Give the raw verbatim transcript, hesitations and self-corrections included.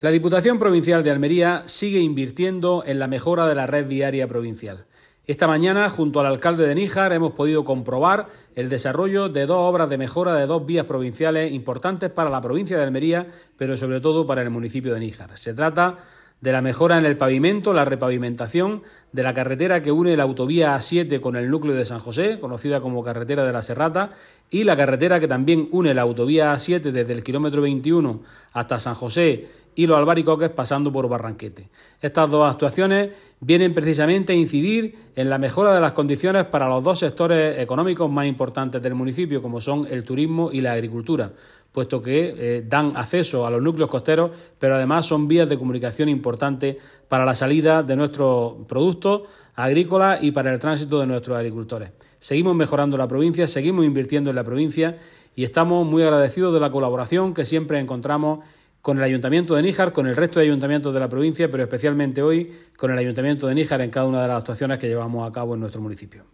La Diputación Provincial de Almería sigue invirtiendo en la mejora de la red viaria provincial. Esta mañana, junto al alcalde de Níjar, hemos podido comprobar el desarrollo de dos obras de mejora de dos vías provinciales importantes para la provincia de Almería, pero sobre todo para el municipio de Níjar. Se trata de la mejora en el pavimento, la repavimentación de la carretera que une la autovía A siete con el núcleo de San José, conocida como carretera de la Serrata, y la carretera que también une la autovía A siete desde el kilómetro veintiuno hasta San José y Los Albaricoques, pasando por Barranquete. Estas dos actuaciones vienen precisamente a incidir en la mejora de las condiciones para los dos sectores económicos más importantes del municipio, como son el turismo y la agricultura, puesto que eh, dan acceso a los núcleos costeros, pero además son vías de comunicación importantes para la salida de nuestros productos agrícolas y para el tránsito de nuestros agricultores. Seguimos mejorando la provincia, seguimos invirtiendo en la provincia y estamos muy agradecidos de la colaboración que siempre encontramos con el Ayuntamiento de Níjar, con el resto de ayuntamientos de la provincia, pero especialmente hoy con el Ayuntamiento de Níjar en cada una de las actuaciones que llevamos a cabo en nuestro municipio.